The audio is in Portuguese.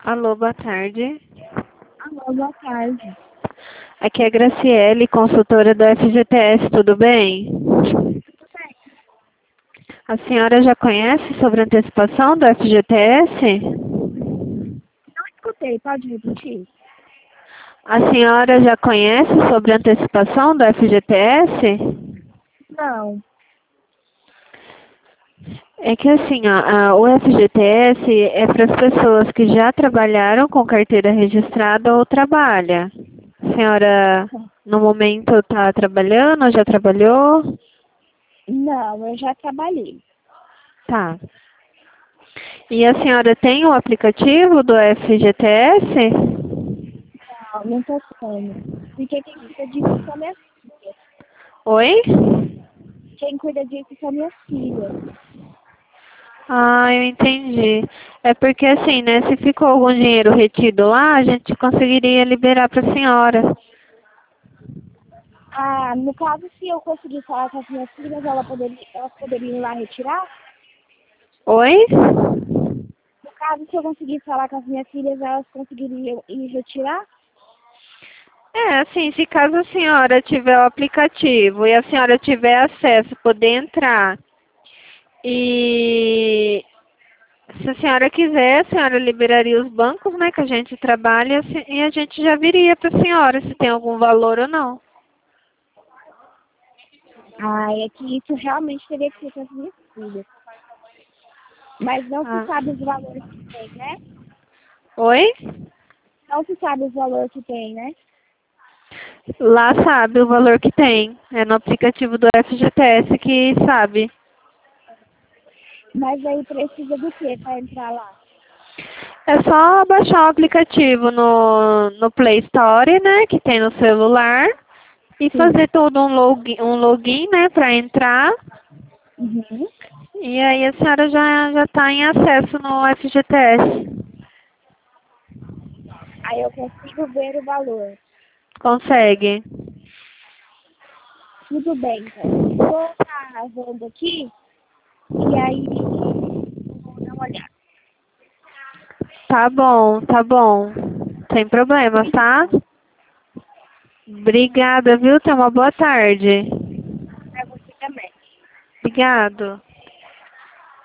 Alô, boa tarde. Alô, boa tarde. Aqui é a Graciele, consultora do FGTS, tudo bem? Tudo bem? A senhora já conhece sobre a antecipação do FGTS? Não escutei, pode repetir? A senhora já conhece sobre a antecipação do FGTS? Não. É que assim, ó, o FGTS é para as pessoas que já trabalharam com carteira registrada ou trabalha. A senhora, no momento, está trabalhando ou já trabalhou? Não, eu já trabalhei. Tá. E a senhora tem o aplicativo do FGTS? Não, não tô tendo. Porque quem cuida disso são minhas filhas. Oi? Quem cuida disso são minhas filhas. Ah, eu entendi. É porque assim, né, se ficou algum dinheiro retido lá, a gente conseguiria liberar para a senhora. Ah, no caso, se eu conseguir falar com as minhas filhas, elas poderiam ir lá retirar? Oi? No caso, se eu conseguir falar com as minhas filhas, elas conseguiriam ir retirar? É, assim, se caso a senhora tiver o aplicativo e a senhora tiver acesso, poder entrar. E se a senhora quiser, a senhora liberaria os bancos, né, que a gente trabalha, e a gente já viria para a senhora se tem algum valor ou não. Ah, é que isso realmente teria que ser com as minhas filhas. Mas não se Ah. sabe os valores que tem, né? Oi? Não se sabe os valores que tem, né? Lá sabe o valor que tem. É no aplicativo do FGTS que sabe. Mas aí precisa do que para entrar lá? É só baixar o aplicativo no Play Store, né, que tem no celular, e Sim. fazer todo um login, né, para entrar. Uhum. E aí a senhora já está em acesso no FGTS. Aí eu consigo ver o valor. Consegue? Tudo bem, então. Vou estar vendo aqui e aí eu vou dar uma olhada. Tá bom, tá bom. Sem problemas, tá? Obrigada. Obrigada, viu? Tenha uma boa tarde. Para você também. Obrigado.